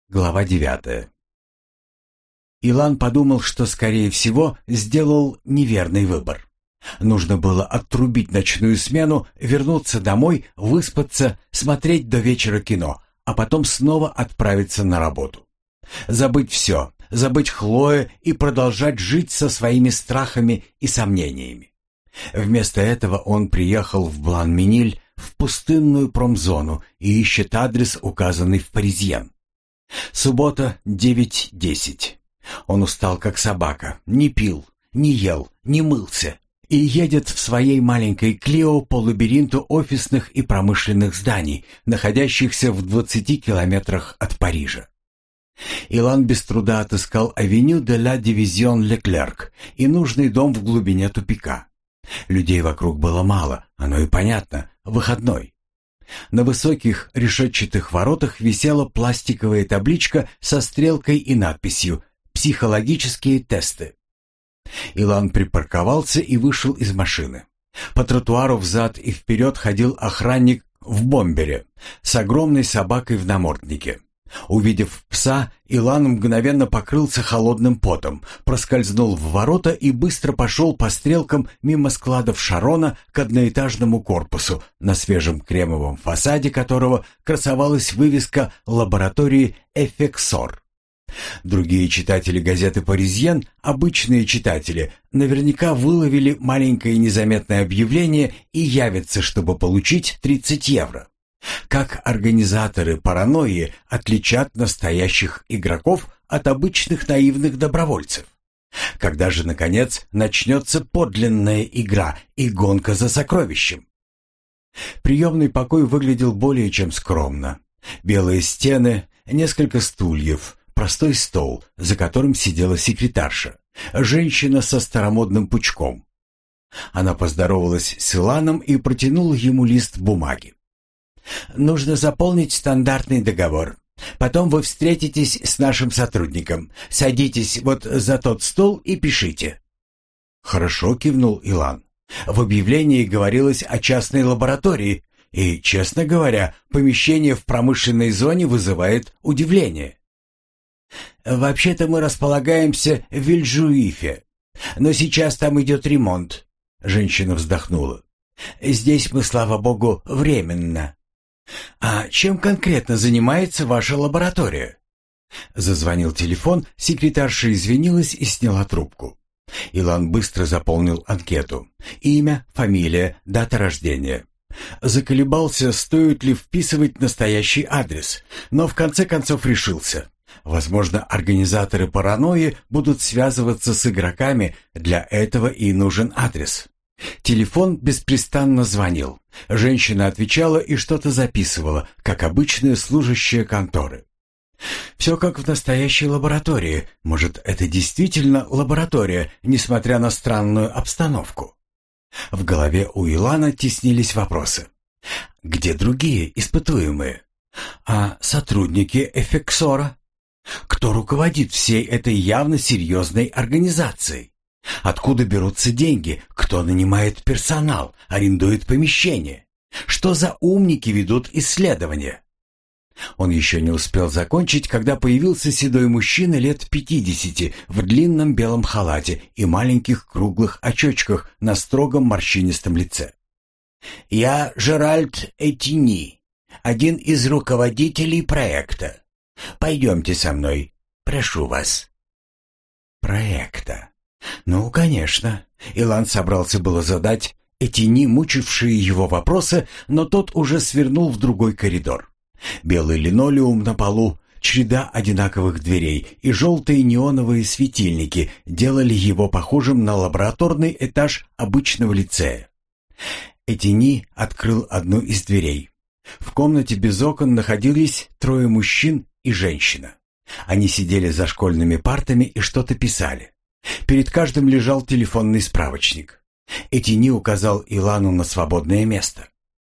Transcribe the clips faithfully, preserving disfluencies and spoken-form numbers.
Глава девятая. Илан подумал, что, скорее всего, сделал неверный выбор. Нужно было отрубить ночную смену, вернуться домой, выспаться, смотреть до вечера кино, а потом снова отправиться на работу. Забыть все, забыть Хлоя и продолжать жить со своими страхами и сомнениями. Вместо этого он приехал в Блан-Миниль, в пустынную промзону, и ищет адрес, указанный в Паризьен. Суббота, девять десять. Он устал, как собака, не пил, не ел, не мылся и едет в своей маленькой Клио по лабиринту офисных и промышленных зданий, находящихся в двадцати километрах от Парижа. Илан без труда отыскал авеню де ла Дивизион Леклерк и нужный дом в глубине тупика. Людей вокруг было мало, оно и понятно, выходной. На высоких решетчатых воротах висела пластиковая табличка со стрелкой и надписью «Психологические тесты». Илан припарковался и вышел из машины. По тротуару взад и вперед ходил охранник в бомбере с огромной собакой в наморднике. Увидев пса, Илан мгновенно покрылся холодным потом, проскользнул в ворота и быстро пошел по стрелкам мимо складов Шарона к одноэтажному корпусу, на свежем кремовом фасаде которого красовалась вывеска лаборатории «Эффексор». Другие читатели газеты «Паризьен», обычные читатели, наверняка выловили маленькое незаметное объявление и явятся, чтобы получить тридцать евро. Как организаторы паранойи отличат настоящих игроков от обычных наивных добровольцев? Когда же, наконец, начнется подлинная игра и гонка за сокровищем? Приемный покой выглядел более чем скромно. Белые стены, несколько стульев, простой стол, за которым сидела секретарша, женщина со старомодным пучком. Она поздоровалась с Иланом и протянула ему лист бумаги. «Нужно заполнить стандартный договор. Потом вы встретитесь с нашим сотрудником. Садитесь вот за тот стол и пишите». «Хорошо», — кивнул Илан. В объявлении говорилось о частной лаборатории, и, честно говоря, помещение в промышленной зоне вызывает удивление. «Вообще-то мы располагаемся в Вильжуифе, но сейчас там идет ремонт», — женщина вздохнула. «Здесь мы, слава богу, временно». «А чем конкретно занимается ваша лаборатория?» Зазвонил телефон, секретарша извинилась и сняла трубку. Илан быстро заполнил анкету. Имя, фамилия, дата рождения. Заколебался, стоит ли вписывать настоящий адрес, но в конце концов решился. Возможно, организаторы паранойи будут связываться с игроками, для этого и нужен адрес. Телефон беспрестанно звонил. Женщина отвечала и что-то записывала, как обычная служащая конторы. Все как в настоящей лаборатории. Может, это действительно лаборатория, несмотря на странную обстановку? В голове у Илана теснились вопросы. Где другие испытуемые? А сотрудники Эффексора? Кто руководит всей этой явно серьезной организацией? Откуда берутся деньги? Кто нанимает персонал, арендует помещение? Что за умники ведут исследования? Он еще не успел закончить, когда появился седой мужчина лет пятидесяти в длинном белом халате и маленьких круглых очочках на строгом морщинистом лице. «Я Жеральд Этини, один из руководителей проекта. Пойдемте со мной, прошу вас». «Проекта? Ну, конечно». Илан собрался было задать Этини мучившие его вопросы, но тот уже свернул в другой коридор. Белый линолеум на полу, череда одинаковых дверей и желтые неоновые светильники делали его похожим на лабораторный этаж обычного лицея. Этини открыл одну из дверей. В комнате без окон находились трое мужчин и женщина. Они сидели за школьными партами и что-то писали. Перед каждым лежал телефонный справочник. Этини указал Илану на свободное место.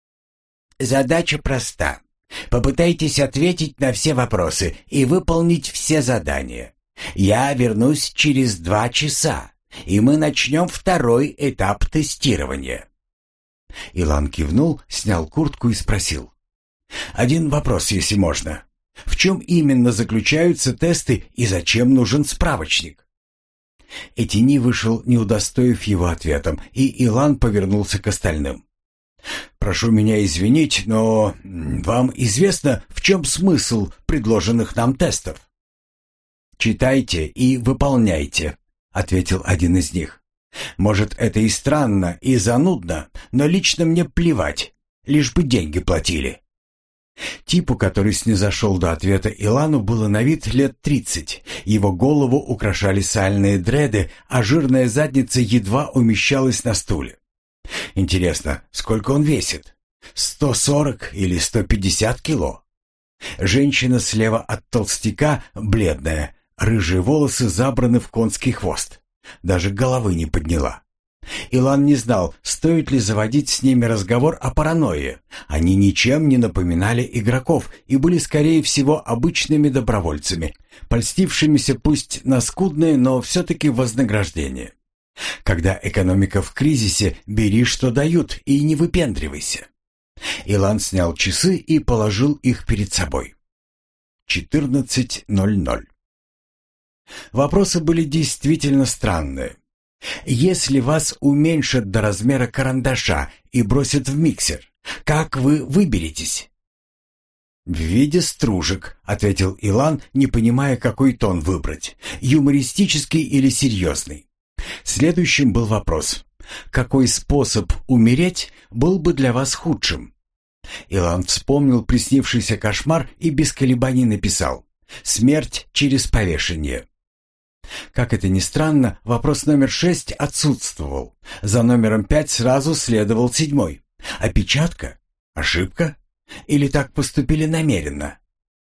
«Задача проста. Попытайтесь ответить на все вопросы и выполнить все задания. Я вернусь через два часа, и мы начнем второй этап тестирования». Илан кивнул, снял куртку и спросил. «Один вопрос, если можно. В чем именно заключаются тесты и зачем нужен справочник? Этини вышел, не удостоив его ответом, и Илан повернулся к остальным. «Прошу меня извинить, но вам известно, в чем смысл предложенных нам тестов?» «Читайте и выполняйте», — ответил один из них. «Может, это и странно, и занудно, но лично мне плевать, лишь бы деньги платили». Типу, который снизошел до ответа Илану, было на вид лет тридцать. Его голову украшали сальные дреды, а жирная задница едва умещалась на стуле. Интересно, сколько он весит? сто сорок или сто пятьдесят кило? Женщина слева от толстяка бледная, рыжие волосы забраны в конский хвост. Даже головы не подняла. Илан не знал, стоит ли заводить с ними разговор о паранойе. Они ничем не напоминали игроков и были, скорее всего, обычными добровольцами, польстившимися пусть на скудное, но все-таки вознаграждение. Когда экономика в кризисе, бери, что дают, и не выпендривайся. Илан снял часы и положил их перед собой. четырнадцать ноль ноль. Вопросы были действительно странные. Если вас уменьшат до размера карандаша и бросят в миксер, как вы выберетесь? «В виде стружек», — ответил Илан, не понимая, какой тон выбрать, юмористический или серьезный. Следующим был вопрос: какой способ умереть был бы для вас худшим? Илан вспомнил приснившийся кошмар и без колебаний написал: «Смерть через повешение». Как это ни странно, вопрос номер шесть отсутствовал. За номером пять сразу следовал седьмой. Опечатка? Ошибка? Или так поступили намеренно?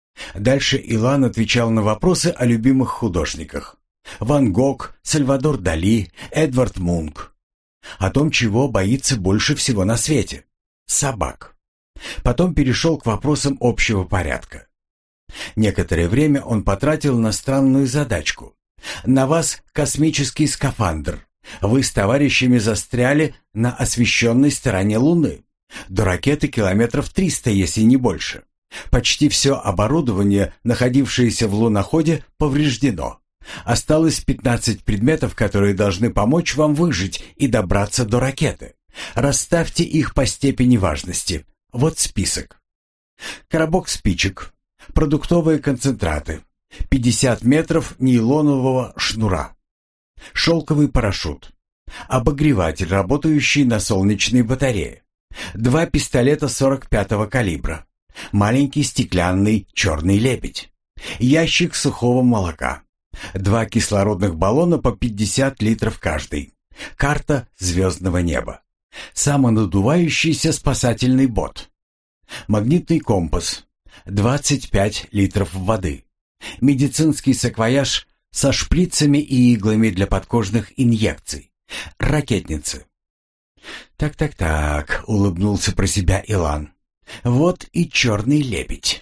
Дальше Илан отвечал на вопросы о любимых художниках. Ван Гог, Сальвадор Дали, Эдвард Мунк. О том, чего боится больше всего на свете. Собак. Потом перешел к вопросам общего порядка. Некоторое время он потратил на странную задачку. На вас космический скафандр. Вы с товарищами застряли на освещенной стороне Луны. До ракеты километров триста, если не больше. Почти все оборудование, находившееся в луноходе, повреждено. Осталось пятнадцать предметов, которые должны помочь вам выжить и добраться до ракеты. Расставьте их по степени важности. Вот список. Коробок спичек. Продуктовые концентраты. пятьдесят метров нейлонового шнура. Шелковый парашют. Обогреватель, работающий на солнечной батарее. Два пистолета сорок пятого калибра. Маленький стеклянный черный лебедь. Ящик сухого молока. Два кислородных баллона по пятьдесят литров каждый. Карта звездного неба. Самонадувающийся спасательный бот. Магнитный компас. двадцать пять литров воды. Медицинский саквояж со шприцами и иглами для подкожных инъекций. Ракетницы. «Так-так-так», — улыбнулся про себя Илан. «Вот и черный лебедь.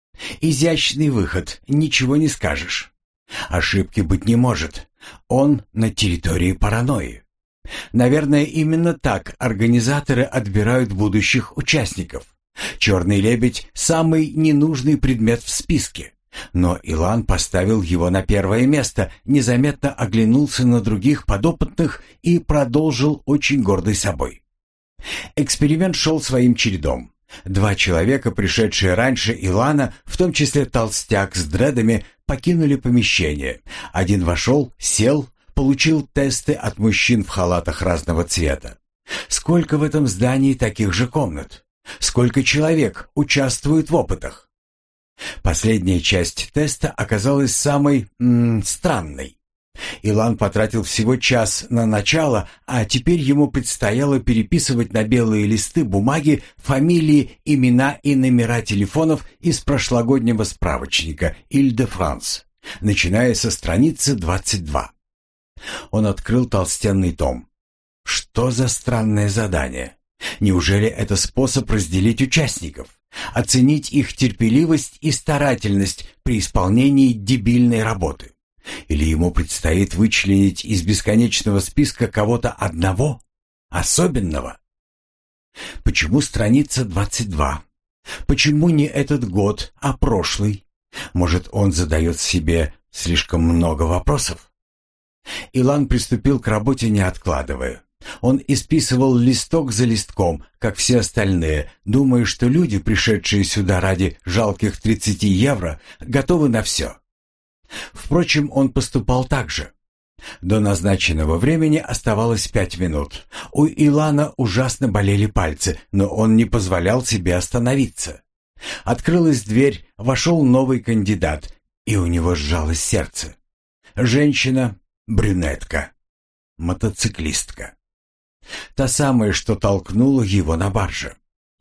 Изящный выход, ничего не скажешь. Ошибки быть не может. Он на территории паранойи. Наверное, именно так организаторы отбирают будущих участников. Черный лебедь — самый ненужный предмет в списке. Но Илан поставил его на первое место, незаметно оглянулся на других подопытных и продолжил очень гордый собой. Эксперимент шел своим чередом. Два человека, пришедшие раньше Илана, в том числе толстяк с дредами, покинули помещение. Один вошел, сел, получил тесты от мужчин в халатах разного цвета. Сколько в этом здании таких же комнат? Сколько человек участвуют в опытах? Последняя часть теста оказалась самой м, странной. Илан потратил всего час на начало, а теперь ему предстояло переписывать на белые листы бумаги фамилии, имена и номера телефонов из прошлогоднего справочника «Иль-де-Франс», начиная со страницы двадцать два. Он открыл толстенный том. Что за странное задание? Неужели это способ разделить участников? Оценить их терпеливость и старательность при исполнении дебильной работы? Или ему предстоит вычленить из бесконечного списка кого-то одного, особенного? Почему страница двадцать два? Почему не этот год, а прошлый? Может, он задает себе слишком много вопросов? Илан приступил к работе, не откладывая. Он исписывал листок за листком, как все остальные, думая, что люди, пришедшие сюда ради жалких тридцати евро, готовы на все. Впрочем, он поступал так же. До назначенного времени оставалось пять минут. У Илана ужасно болели пальцы, но он не позволял себе остановиться. Открылась дверь, вошел новый кандидат, и у него сжалось сердце. Женщина, брюнетка, мотоциклистка. Та самая, что толкнула его на барже.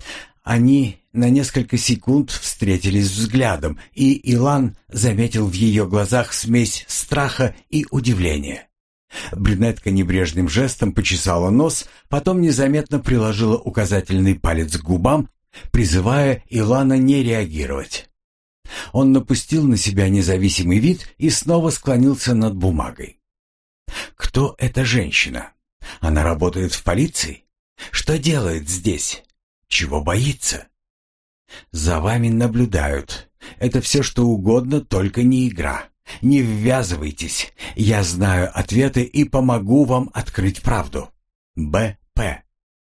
Они на несколько секунд встретились взглядом, и Илан заметил в ее глазах смесь страха и удивления. Брюнетка небрежным жестом почесала нос, потом незаметно приложила указательный палец к губам, призывая Илана не реагировать. Он напустил на себя независимый вид и снова склонился над бумагой. Кто эта женщина? Она работает в полиции? Что делает здесь? Чего боится? За вами наблюдают. Это все, что угодно, только не игра. Не ввязывайтесь. Я знаю ответы и помогу вам открыть правду. Б П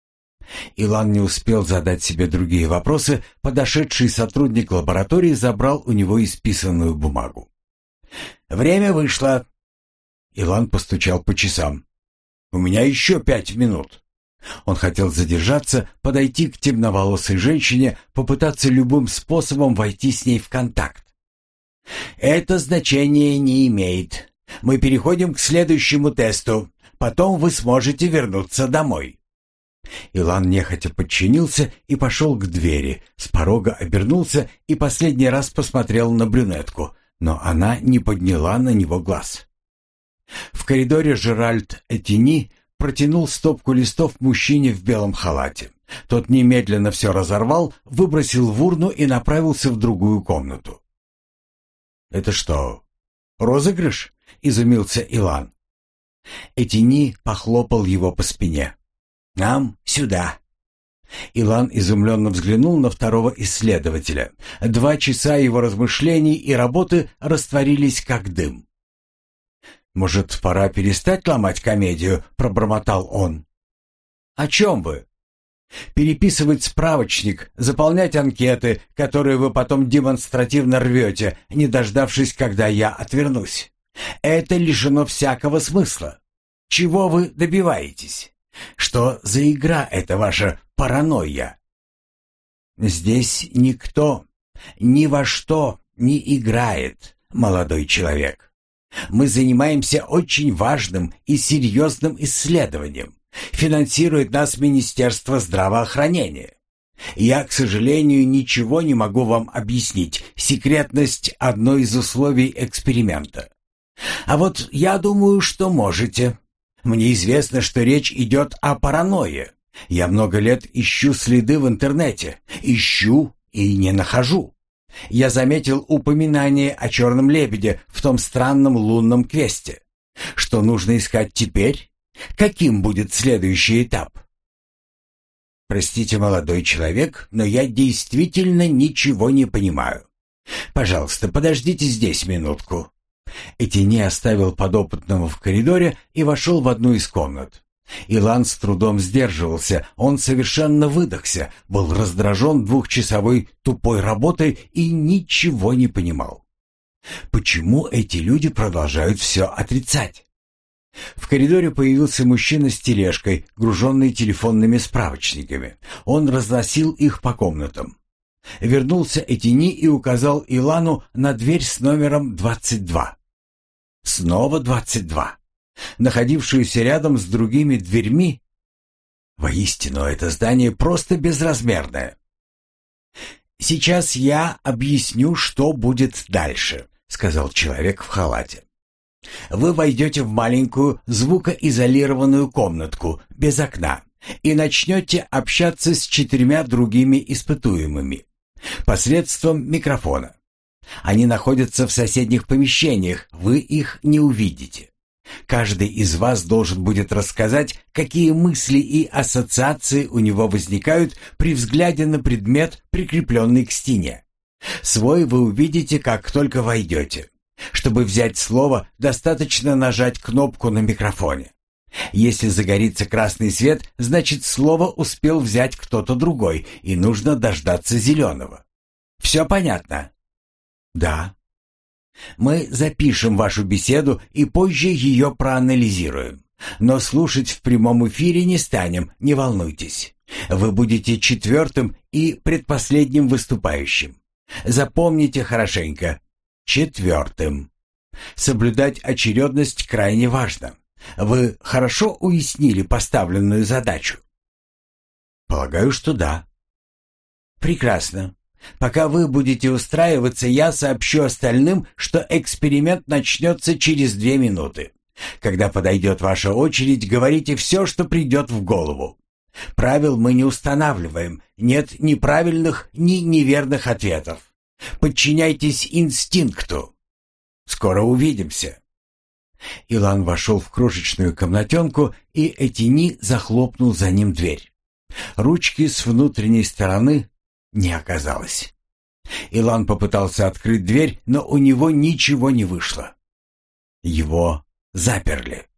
Илан не успел задать себе другие вопросы. Подошедший сотрудник лаборатории забрал у него исписанную бумагу. «Время вышло». Илан постучал по часам. «У меня еще пять минут». Он хотел задержаться, подойти к темноволосой женщине, попытаться любым способом войти с ней в контакт. «Это значение не имеет. Мы переходим к следующему тесту. Потом вы сможете вернуться домой». Илан нехотя подчинился и пошел к двери, с порога обернулся и последний раз посмотрел на брюнетку, но она не подняла на него глаз. В коридоре Жеральд Этини протянул стопку листов мужчине в белом халате. Тот немедленно все разорвал, выбросил в урну и направился в другую комнату. «Это что, розыгрыш?» — изумился Илан. Этини похлопал его по спине. «Нам сюда». Илан изумленно взглянул на второго исследователя. Два часа его размышлений и работы растворились как дым. «Может, пора перестать ломать комедию?» — пробормотал он. «О чем вы?» «Переписывать справочник, заполнять анкеты, которые вы потом демонстративно рвете, не дождавшись, когда я отвернусь. Это лишено всякого смысла. Чего вы добиваетесь? Что за игра эта ваша паранойя?» «Здесь никто ни во что не играет, молодой человек. Мы занимаемся очень важным и серьезным исследованием. Финансирует нас Министерство здравоохранения. Я, к сожалению, ничего не могу вам объяснить. Секретность – одно из условий эксперимента. А вот я думаю, что можете. Мне известно, что речь идет о паранойе. Я много лет ищу следы в интернете. Ищу и не нахожу. Я заметил упоминание о черном лебеде в том странном лунном квесте. Что нужно искать теперь? Каким будет следующий этап? Простите, молодой человек, но я действительно ничего не понимаю. Пожалуйста, подождите здесь минутку. Этини оставил подопытного в коридоре и вошел в одну из комнат. Илан с трудом сдерживался, он совершенно выдохся, был раздражен двухчасовой тупой работой и ничего не понимал. Почему эти люди продолжают все отрицать? В коридоре появился мужчина с тележкой, груженной телефонными справочниками. Он разносил их по комнатам. Вернулся Этини и указал Илану на дверь с номером двадцать два. Снова двадцать два. Находившуюся рядом с другими дверьми. Воистину, это здание просто безразмерное. «Сейчас я объясню, что будет дальше», — сказал человек в халате. «Вы войдете в маленькую звукоизолированную комнатку без окна и начнете общаться с четырьмя другими испытуемыми посредством микрофона. Они находятся в соседних помещениях, вы их не увидите. Каждый из вас должен будет рассказать, какие мысли и ассоциации у него возникают при взгляде на предмет, прикрепленный к стене. Свой вы увидите, как только войдете. Чтобы взять слово, достаточно нажать кнопку на микрофоне. Если загорится красный свет, значит, слово успел взять кто-то другой, и нужно дождаться зеленого. Все понятно? Да. Мы запишем вашу беседу и позже ее проанализируем. Но слушать в прямом эфире не станем, не волнуйтесь. Вы будете четвертым и предпоследним выступающим. Запомните хорошенько. Четвертым. Соблюдать очередность крайне важно. Вы хорошо уяснили поставленную задачу? Полагаю, что да. Прекрасно. Пока вы будете устраиваться, я сообщу остальным, что эксперимент начнется через две минуты. Когда подойдет ваша очередь, говорите все, что придет в голову. Правил мы не устанавливаем, нет ни правильных, ни неверных ответов. Подчиняйтесь инстинкту. Скоро увидимся. Илан вошел в крошечную комнатенку, и Этьени захлопнул за ним дверь. Ручки с внутренней стороны не оказалось. Илан попытался открыть дверь, но у него ничего не вышло. Его заперли.